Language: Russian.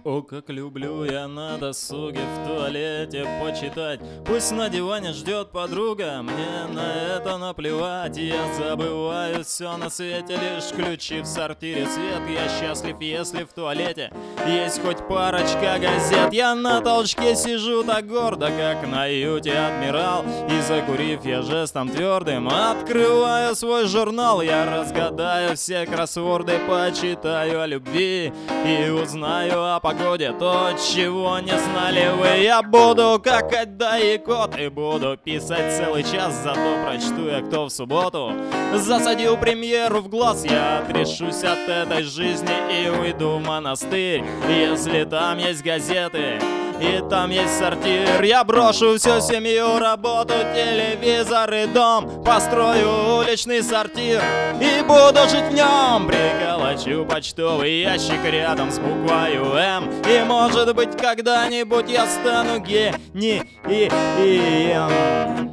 О, как люблю я на досуге в туалете почитать. Пусть на диване ждет подруга, мне на это наплевать. Я забываю все на свете, лишь ключи в сортире свет. Я счастлив, если в туалете есть хоть парочка газет. Я на толчке сижу так гордо, как на юте адмирал. И закурив, я жестом твердым открываю свой журнал. Я разгадаю все кроссворды, почитаю о любви и узнаю о погоде то, чего не знали вы. Я буду какать да и кот, и буду писать целый час. Зато прочту я, кто в субботу засадил премьеру в глаз. Я отрешусь от этой жизни и уйду в монастырь. Если там есть газеты и там есть сортир, я брошу всю семью, работу, телевизор и дом. Построю уличный сортир и буду жить в нем. Приколочу почтовый ящик рядом с буквою М. И может быть когда-нибудь я стану гением.